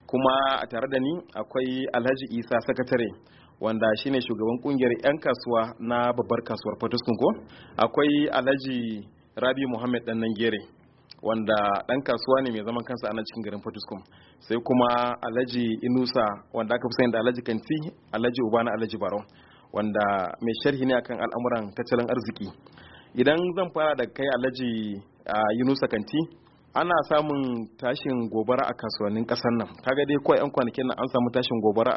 kuma a tare da ni akwai Alhaji Isa sakatare wanda shine shugaban kungiyar 'yan kasuwa na babbar kasuwar Potiskum ko. Akwai Alhaji Rabi Muhammad dan Nangere wanda dan kasuwa ne mai zaman kansa a nan cikin garin Potiskum. Sai kuma Alhaji Inusa wanda aka fi sani da Alhaji Kanti, Alhaji Ubana Alhaji Barau wanda mai sharhi ne akan al'amuran tattalin arziki. Idan zan fara da kai Alhaji Yunusa Kanti, ana samun tashin gobara a kasuwannin kasar nan. Kaga dai kawai 'yan kwanakin nan an samu tashin gobara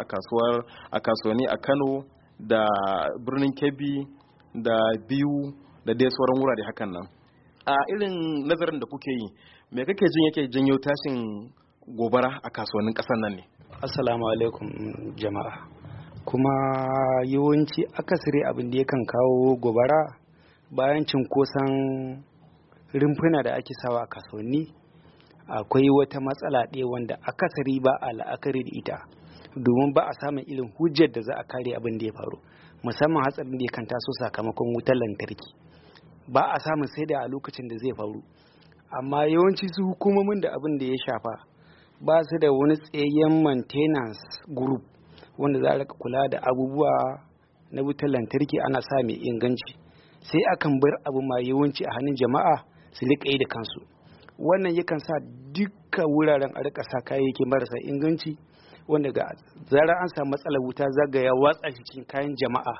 a kasuwanni a Kano da birnin Kebbi da Biu da dai sauran wurare hakan nan. A irin nazarin da kuke yi, me kake jin yake janyo tashin gobara a kasuwannin kasar nan ne? Assalamu alaikum jama'a. Kuma yawanci akasari abin da yakan kawo gobara bayan cinkoson rumfuna da ake sawa a kasuwanni, akwai wata matsala ɗaya wanda akasari ba a la'akari da ita, domin ba a samun irin hujjar da za a kare abin da ya faru, musamman hatsarin da ya kan taso sakamakon wutar lantarki. Ba a samun sai da a lokacin da zai faru, amma yawanci su hukumomin da abin da ya shafa ba su da wani tsayayyen maintenance group wanda za a kula da abubuwa na wutar lantarki ana sa mai inganci, sai akan bar abu ma yawanci a hannun jama'a su liƙa yi da kansu. Wannan yakan sa duka wuraren a rika sa kayayyaki marasa inganci, wanda ga zarar an samu matsalar wuta zagaya watsa shi cikin kayan jama'a,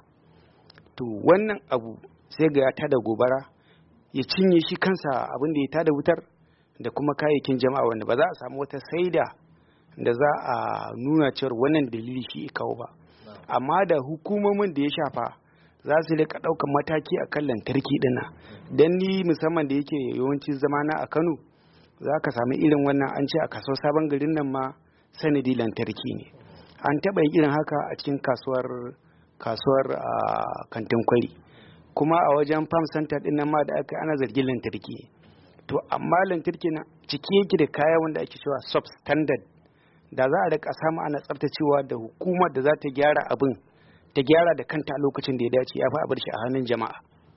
to wannan abu sai ga ya tada gobara, ya cinye shi kansa abin da ya tada wutar da kuma kayayyakin jama'a, wanda ba za a samu wata saida da za a nuna cewar wannan dalili shi kawo ba. Amma da hukumomin da ya shafa za su rika ɗaukar mataki a kan lantarki ɗina, don ni musamman da yake yawancin zamana a Kano, za ka sami irin wannan an ce a kasuwar sabon garin nan ma sanadi lantarki ne. An taɓa yin irin haka a cikin kasuwar kantin kwari, kuma a wajen farm center ɗin nan ma da aka ana zargin lantarki. To amma lantarki na cike yake da kaya wanda ake cewa substandard, da za a rika samu ana tsaftacewa da hukumar da za ta gyara abin ta gyara da kanta a lokacin da ya dace, ya fi a bar shi a hannun jama'a.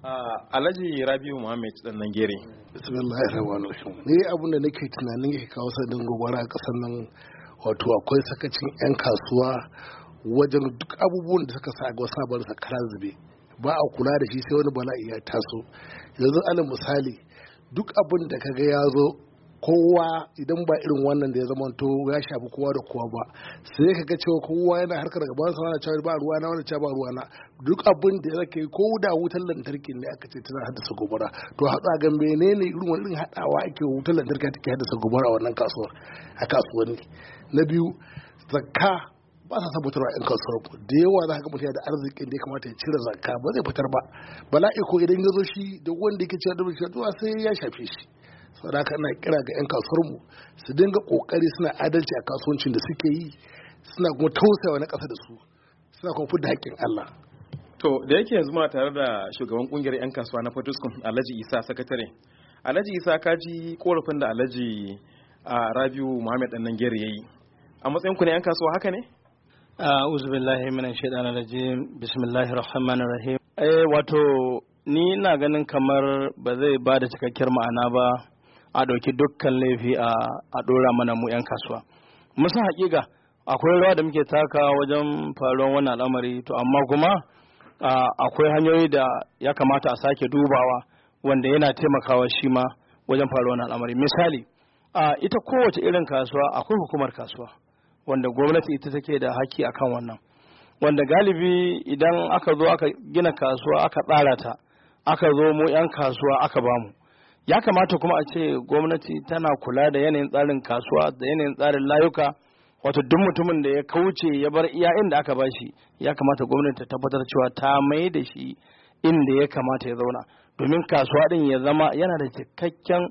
Alhaji Rabiu Muhammad dan Nangere. Bismillahir Rahmanir Rahim. Ni abin da nake tunanin yake kawo sadin gobara a kasar nan, wato akwai sakacin 'yan kasuwa wajen duk abubuwan da suka sa ga wasu bar sa kara zube, ba a kula da shi sai wani bala'i ya taso. Yanzu alal misali, duk abin da kaga ya zo kowa, idan ba irin wannan da ya zama to ya shafi kowa da kowa ba, sai ka ga cewa kowa yana harkar gaban sa, wani cewa ba ruwa na, wani cewa ba ruwa na. Duk abin da yake ko da wutar lantarki ne aka ce tana haddasa gobara, to haɗa ga menene irin haɗawa ake wutar lantarki take haddasa gobara a wannan kasuwar, a kasuwanni. Na biyu, zakka ba sa sabutarwa 'yan kasuwar da yawa. Za ka ga mutum da arzikin da ya kamata ya cire zakka ba zai fitar ba. Bala'i ko idan ya zo shi da wanda yake cewa da shi sai ya shafe shi. Saboda haka ina kira ga 'yan kasuwarmu su dinga kokari suna adalci a kasuwancin da suke yi, suna kuma tausayawa na ƙasa da su, suna kuma fidda haƙƙin Allah. To da yake yanzu muna tare da shugaban kungiyar 'yan kasuwa na Potiskum, Alhaji Isa sakatare. Alhaji Isa, ka ji korafin da Alhaji Rabiu Muhammad dan Nangere yayi. A matsayin ku ne 'yan kasuwa haka ne? A'udhu billahi minash shaitanir rajim. Bismillahir rahmanir rahim. Wato ni ina ganin kamar ba zai ba da cikakkiyar ma'ana ba a ɗauki dukkan laifi a ɗora mana mu 'yan kasuwa. Musan haƙiƙa akwai rawa da muke taka wajen faruwar wannan al'amari, to amma kuma akwai hanyoyi da ya kamata a sake dubawa wanda yana taimakawa shi ma wajen faruwar wannan al'amari. Misali, ita kowace irin kasuwa akwai hukumar kasuwa wanda gwamnati ita take da haƙƙi akan wannan, wanda galibi idan aka zo aka gina kasuwa aka tsara ta, aka zo mu 'yan kasuwa aka bamu, ya kamata kuma a ce gwamnati tana kula da yanayin tsarin kasuwa da yanayin tsarin layuka. Wato duk mutumin da ya kauce ya bar iya inda aka bashi, ya kamata gwamnati ta tabbatar cewa ta mai da shi inda ya kamata ya zauna, domin kasuwa din ya zama yana da cikakken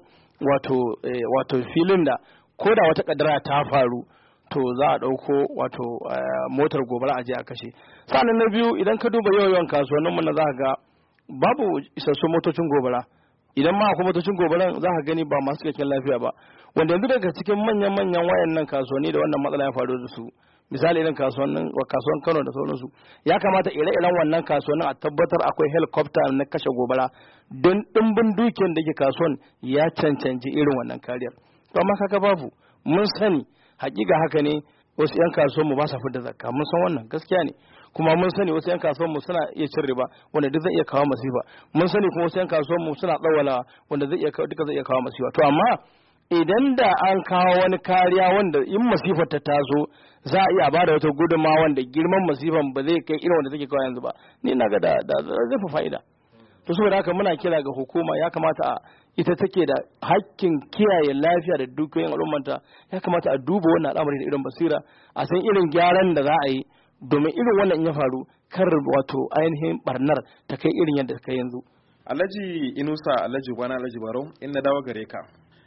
wato filin da ko da wata kadara ta faru to za a ɗauko wato motar gobara a je a kashe. Sannan na biyu, idan ka duba yawan kasuwanninmu na za ka ga babu isassun motocin gobara. Idan ma akwai motocin gobaran za ka gani ba masu cikakken lafiya ba, wanda yanzu daga cikin manyan wayannan kasuwanni da wannan matsala ya faru da su, misali irin kasuwan Kano da sauransu, ya kamata ire-iren wannan kasuwannin a tabbatar akwai helicopter na kashe gobara, don ɗimbin dukiyar da ke kasuwan ya cancanci irin wannan kariyar. To amma kaga babu, mun sani hakika haka ne wasu 'yan kasuwan mu ba sa fidda zakka mun san wannan gaskiya ne kuma mun sani wasu 'yan kasuwan mu suna iya cin riba wanda duk zai iya kawo masifa mun sani kuma wasu 'yan kasuwan mu suna tsawala wanda zai iya kawo masifa to amma idan da an kawo wani kariya wanda in masifar ta taso za a iya bada wata gudunmawa wanda girman masifan ba zai kai irin wanda take kawo yanzu ba ni na ga da zai fi fa'ida to saboda haka muna kira ga hukuma ya kamata ita take da hakkin kiyaye lafiya da dukiyoyin al'ummanta ya kamata a duba wannan al'amari da irin basira a san irin gyaran da za a yi domin irin wannan in ya faru kar wato ainihin barnar ta kai irin yadda ta kai yanzu. Alhaji Inusa Alhaji Gwana Alhaji Barau in na dawo gare ka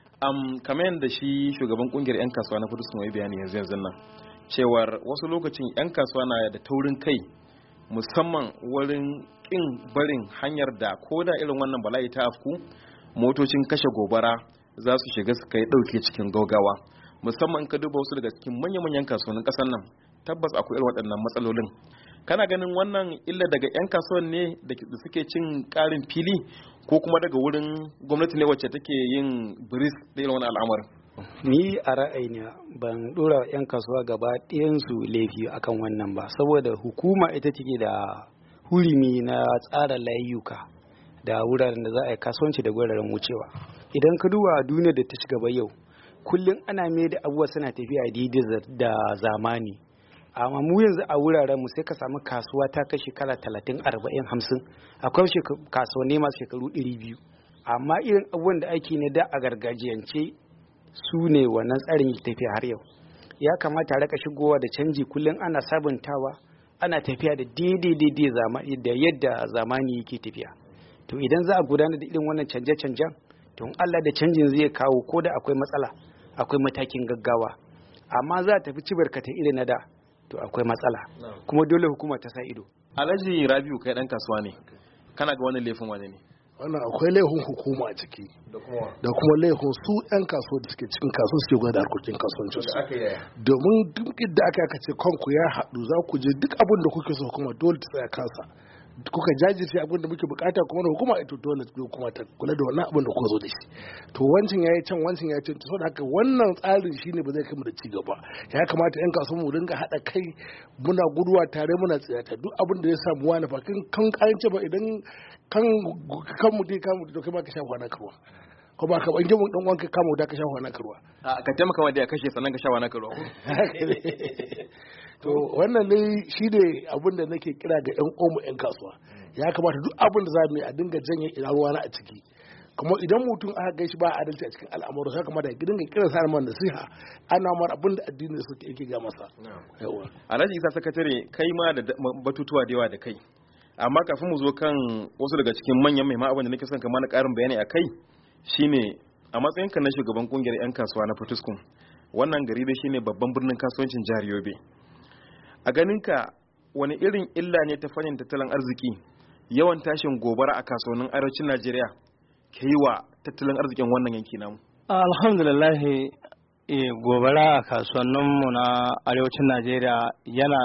kamar yadda shi shugaban kungiyar 'yan kasuwa na Fudusun wai bayani yanzu nan cewar wasu lokacin 'yan kasuwa na da taurin kai musamman wurin kin barin hanyar da ko da irin wannan bala'i ta afku motocin kashe gobara za su shiga su kai dauke cikin gaugawa musamman ka duba wasu daga cikin manyan kasuwannin kasar nan tabbas akwai irin waɗannan matsalolin kana ganin wannan illa daga 'yan kasuwan ne da suke cin ƙarin fili ko kuma daga wurin gwamnati ne wacce take yin biris da irin wani al'amarin? Ni a ra'ayina ban dora 'yan kasuwa gaba ɗayansu laifi akan wannan ba saboda hukuma ita take da hurumi na tsara layuka da wuraren da za a yi kasuwanci da wuraren wucewa. Idan ka duba duniyar da ta shiga yau kullum ana mai da abubuwa suna tafiya daidai da zamani amma mu yanzu a wuraren mu sai ka samu kasuwa ta kai shekara 30 40 50 akwai kasuwanni masu shekaru 200 amma irin abubuwan da ake ne da a gargajiyance su ne wannan tsarin tafiya har yau ya kamata a raka shigowa da canji kullum ana sabuntawa ana tafiya da daidai zamani da yadda zamani yake tafiya to idan za a gudanar da irin wannan canje-canjen to Allah da canjin zai kawo ko da akwai matsala akwai matakin gaggawa amma za a tafi cibarkata irin na da to akwai matsala kuma dole hukuma ta sa ido. Alhaji Rabiu kai dan kasuwa ne kana ga wani laifin wani ne? Wannan akwai laifin hukuma a ciki da kuma laifin su 'yan kasuwa da suke cikin kasuwa suke gwada harkokin kasuwancin su domin duk da aka ce kanku ya haɗu za ku je duk abin da kuke so hukuma dole ta tsaya kansa kuka jajirce abin da muke bukata kuma na hukuma ita dole hukuma ta kula da wannan abin da kuka zo da shi to wancin yayi can wancin yayi can saboda haka wannan tsarin shine ba zai kai mu da ci gaba ya kamata 'yan kasuwa mu dinga haɗa kai muna guduwa tare muna tsiyata duk abin da ya samu wani fa kan kance ba idan kan mu dai kamu da kai ba ka shafa na karwa ko ba ka bange mun dan wanka kamu da ka shafa na karwa ka taimaka wanda ya kashe sannan ka shafa na karwa to wannan ne shi ne abin da nake kira ga 'yan omu 'yan kasuwa ya kamata duk abin da za mu yi a dinga janye ina ruwa na a ciki kuma idan mutum aka gaishe ba adalci a cikin al'amuran sai kamata ya dinga kiran sa man nasiha ana mar abin da addini suke yake ga masa yawa Alhaji Isa sakatare kai ma da batutuwa da yawa da kai amma kafin mu zo kan wasu daga cikin manyan mai abin da nake son ka mana karin bayani akai shine a matsayin ka na shugaban kungiyar 'yan kasuwa na Fatuskun wannan gari da shine babban birnin kasuwancin jihar Yobe a ganinka wani irin illa ne ta fannin tattalin arziki yawan tashin gobara a kasuwannin arewacin Najeriya ke yi wa tattalin arzikin wannan yanki namu? Alhamdulillah gobara a kasuwanninmu na arewacin Najeriya yana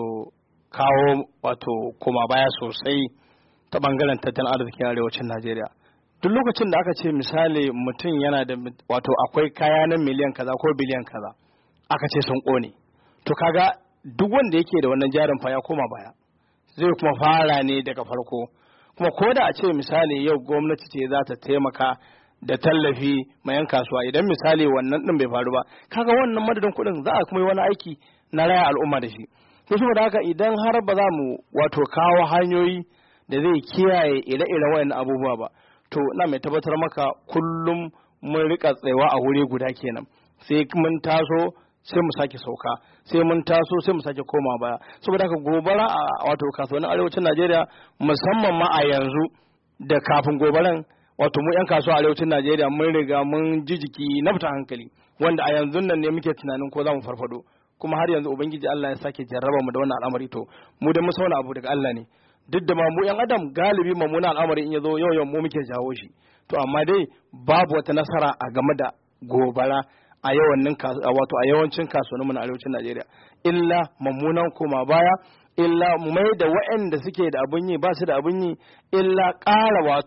kawo koma baya sosai ta bangaren tattalin arzikin arewacin Najeriya. Duk lokacin da aka ce misali mutum yana da akwai kaya na miliyan kaza ko biliyan kaza aka ce sun kone to kaga duk wanda yake da wannan jarin fa ya koma baya zai kuma fara ne daga farko kuma ko da a ce misali yau gwamnati ce za ta taimaka da tallafi ma 'yan kasuwa idan misali wannan din bai faru ba kaga wannan madadin kuɗin za a kuma yi wani aiki na raya al'umma da shi to saboda haka idan har ba za mu kawo hanyoyi da zai kiyaye ire-iren wayannan abubuwa ba to na mai tabbatar maka kullum mun rika tsayawa a wuri guda kenan sai mun taso sai mu sake sauka sai mun taso sai mu sake koma baya saboda haka gobara a kasuwannin arewacin Najeriya musamman ma a yanzu da kafin gobaran mu 'yan kasuwa arewacin Najeriya mun riga mun jijiki na fita hankali wanda a yanzu nan ne muke tunanin ko za mu farfado kuma har yanzu ubangiji Allah ya sake jarraba mu da wannan al'amari to mu da mu sauna abu daga Allah ne duk da ma mu 'yan adam galibi mamuna al'amari in yazo yau mu muke jawo shi to amma dai babu wata nasara a game da gobara a yawancin kasuwanninmu na arewacin Najeriya illa mummunan koma baya illa mu mai da waɗanda suke da abin yi ba su da abin yi illa ƙara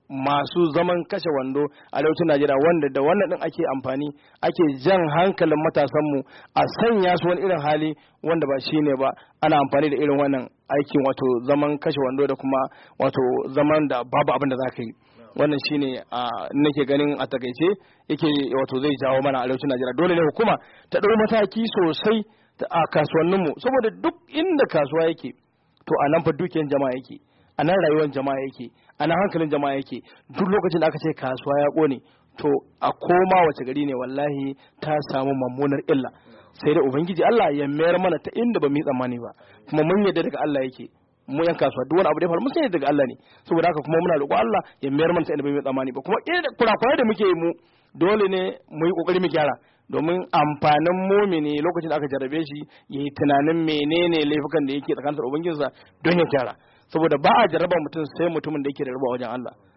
masu zaman kashe wando a arewacin Najeriya, wanda da wannan din ake amfani ake jan hankalin matasanmu a sanya su wani irin hali wanda ba shi ne ba. Ana amfani da irin wannan aikin wato zaman kashe wando da kuma wato zaman da babu abin da za ka yi. Wannan shine nake ganin a takaice yake wato zai jawo mana arewacin Najeriya. Dole ne hukuma ta ɗau mataki sosai a kasuwanninmu, saboda duk inda kasuwa yake to a nan fa dukiyar jama'a yake, a nan rayuwar jama'a yake, a nan hankalin jama'a yake. Duk lokacin da aka ce kasuwa ya ƙone to a koma wace gari ne wallahi ta samu mummunar illa. Sai da ubangiji Allah ya mayar mana ta inda ba mu yi tsammani ba, kuma mun yarda daga Allah yake. Mu yan kasuwa duk wani abu da ya faru mun sani daga Allah ne, saboda haka kuma muna roƙo Allah ya mayar mana ta inda ba mu yi tsammani ba. Kuma kurakurai da muke yi mu dole ne mu yi kokari mu gyara, domin amfanin mumini lokacin da aka jarabe shi ya yi tunanin menene laifukan da yake tsakanin ubangijinsa don ya gyara, saboda ba a jarraba mutum sai mutumin da yake da raba wajen Allah.